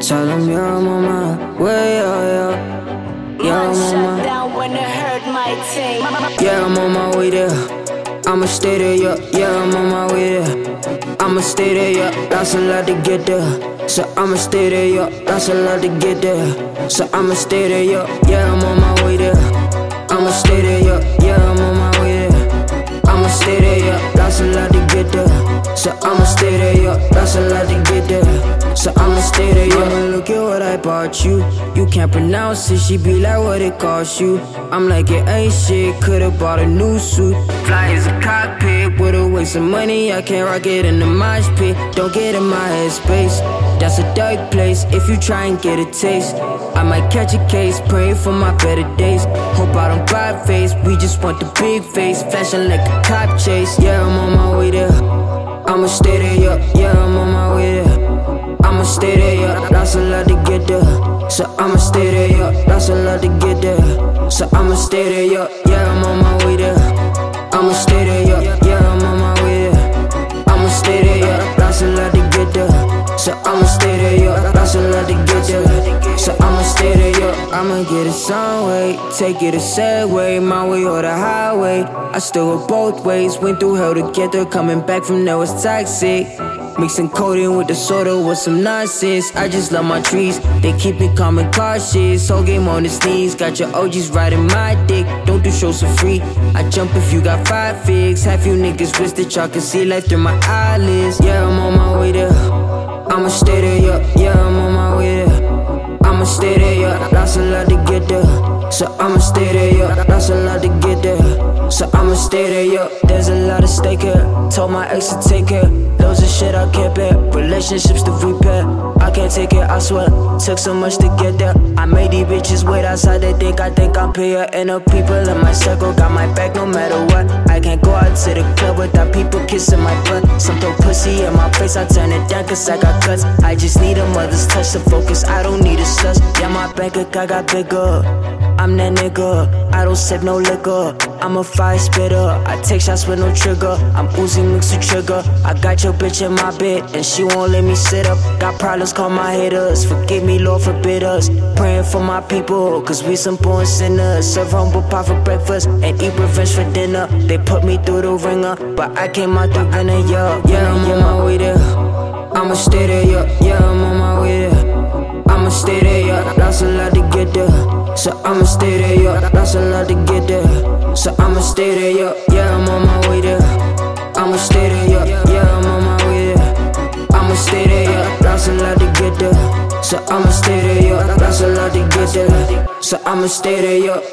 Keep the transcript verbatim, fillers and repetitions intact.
Tell them, yeah, I'm on my way, yeah, yeah. Yeah, I'm on my down when it hurt my team. Yeah, I'm on my way there. I'ma stay there, yeah, yeah, I'm on my way there. I'ma stay there, yeah, that's a lot to get there. So I'ma stay there, yeah, that's a lot to get there. So I'ma stay there, yeah, yeah, I'm on my way there. I'ma stay there, yeah, yeah, I'm on my way there. I'ma stay there, yeah, that's a lot to get there. So I'ma stay there, yeah, that's a lot to get there. So I'ma stay there, yeah. Mama, look at what I bought you. You can't pronounce it, she be like, what it cost you? I'm like, it ain't shit, could've bought a new suit. Fly as a cockpit, with a waste of money, I can't rock it in the mosh pit. Don't get in my headspace, that's a dark place. If you try and get a taste, I might catch a case, praying for my better days. Hope I don't buy face, we just want the big face. Flashing like a cop chase, yeah, I'm on my way there. I'ma stay there, yeah, yeah, I'm on my way there. I'ma stay there, yeah, that's a lot to get there. So I'ma stay there, yeah, that's a lot to get there. So I'ma stay there, yeah, yeah, I'm on my way there. I'ma stay there, yeah, yeah, I'm on my way there. I'ma stay there, yeah, that's a lot to get there. So I'ma stay there, yeah, that's a lot to get there. So I'ma stay there, yeah, I'ma get it some way. Take it a Segway, my way or the highway. I still go both ways, went through hell to get there. Coming back from there was toxic. Mixing codeine with the soda was some nonsense. I just love my trees, they keep me calm and cautious. Whole game on his knees, got your O Gs riding my dick. Don't do shows for free, I jump if you got five figs. Half you niggas wish that y'all can see life through my eyelids. Yeah, I'm on my way there. I'ma stay there, yeah, yeah, I'm on my way there. I'ma stay there, yeah, that's a lot to get there. So I'ma stay there, yeah, that's a lot to get there. So I'ma stay there, yeah, there's a lot at stake here. Told my ex to take care, loads of shit I can't bear. Relationships to repair, I can't take it, I swear. Took so much to get there. I made these bitches wait outside, they think I think I'm pure. And the people in my circle got my back no matter what. I can't go out to the club without people kissing my butt. Some throw pussy in my face, I turn it down cause I got cuts. I just need a mother's touch to focus, I don't need a sus. Yeah, my bank account got bigger, I'm that nigga, I don't sip no liquor. I'm a fire spitter, I take shots with no trigger. I'm oozing mixed with trigger. I got your bitch in my bed, and she won't let me sit up. Got problems, call my haters. Forgive me, Lord, forbid us. Praying for my people, cause we some born sinners. Serve humble pie for breakfast, and eat revenge for dinner. They put me through the ringer, but I came out the winner, yeah. Yeah, I'm on my way there. I'ma stay there, yeah, yeah, I'm on my way there. I'ma stay there, yeah, that's a lot to get there. So I'ma stay there, yeah, that's a lot to get there. So I'ma stay there, yeah, yeah, I'm on my way there. I'ma stay there, yeah, yeah, I'm on my way there. I'ma stay there, yeah, that's a lot to get there. So I'ma stay there, yeah, that's a lot to get there. So I'ma stay there, yeah.